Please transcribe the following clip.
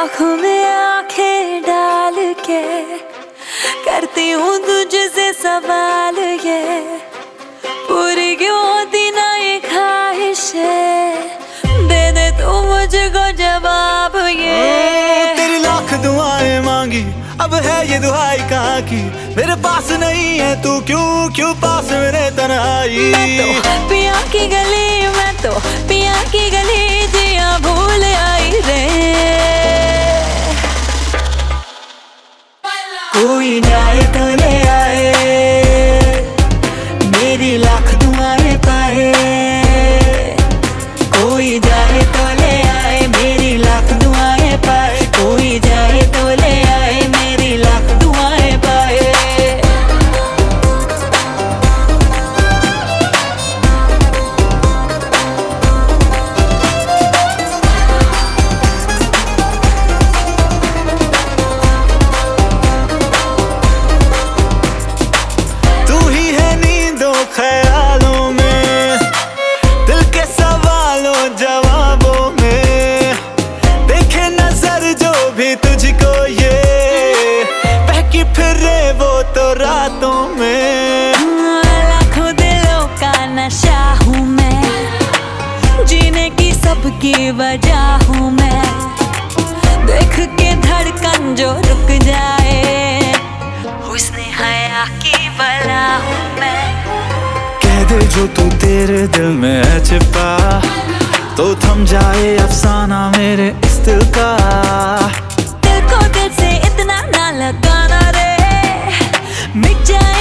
आँखों में आंखें डाल के करती हूँ तुझसे सवाल ये, पूरी क्यों होती ना ये ख्वाहिशें, दे दे तू मुझको जवाब ये। तेरी लाख दुआएं मांगी, अब है ये दुआई कहाँ की, मेरे पास नहीं है तू क्यों पास मेरे तन्हाई। मैं तो पिया की गली, मैं तो पिया की गली जिया भूल आई रे। कोई जाए तो ले आए, मेरी लाख दुआएं पाए। कोई जाए तो ले आए, मेरी लाख दुआएं पाए। कोई जाए तो ले आए, मेरी लाख दुआएं पाए। ख्यालों में, दिल के सवालों जवाबों में, देखे नजर जो भी तुझको ये, बहकी फिरे वो तो रातों में। लाखों दिलों का नशा हूँ मैं, जीने की सबकी वजह हूँ मैं, देख के धड़कन जो रुक जाए, हुस्ने हया की बला हूँ मैं। दे जो तू तेरे दिल में है छिपा, तो थम जाए अफसाना मेरे इस दिल का। दिल को दिल से इतना ना लगाना रे, मिट जाए